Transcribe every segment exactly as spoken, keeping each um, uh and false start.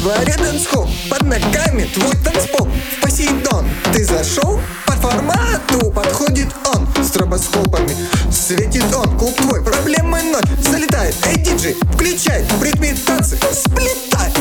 дворе дэнс-холл, под ногами твой танцпол. В Посейдон ты зашел, по формату подходит он. Стробоскопами светит он, клуб твой, проблемы ноль. Залетает, эй, диджей, включай, в ритме танцы, сплетай.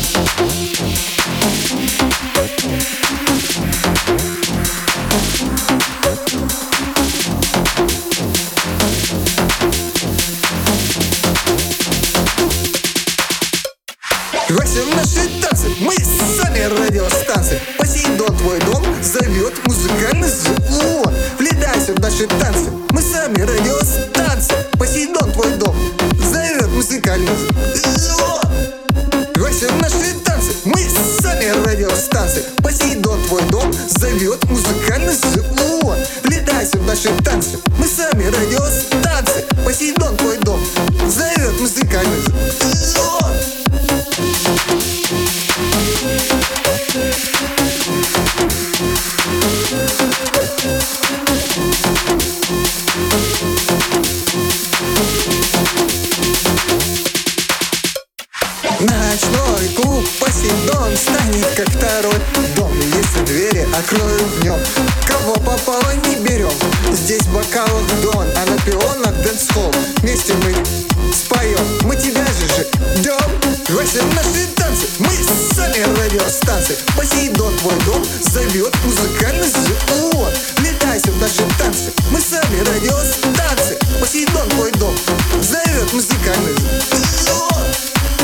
Вася в наши танцы, мы сами радиостанции. Посейдон твой дом зовет музыкальный звон. Влетайся в наши танцы, мы сами радиостанции. Посейдон твой дом зовет музыкальный звон. Вася в наши танцы, мы сами радиостанции. Посейдон твой дом зовет музыкальный звон. Влетайся в наши танцы, мы сами радиостанции. Посейдон твой дом зовет музыкальный звон. Ночной клуб Посейдон станет как второй дом. Если двери открою в нем, кого попало не берем. Здесь в бокалах дон, а на пионах дэнс-холл. Вместе мы споем, мы тебя же ждем. Вася в наши танцы, мы сами радиостанции. Посейдон твой дом зовет музыкальный звон. Влетайся в наши танцы, мы сами радиостанции. Посейдон твой дом зовет музыкальный звон.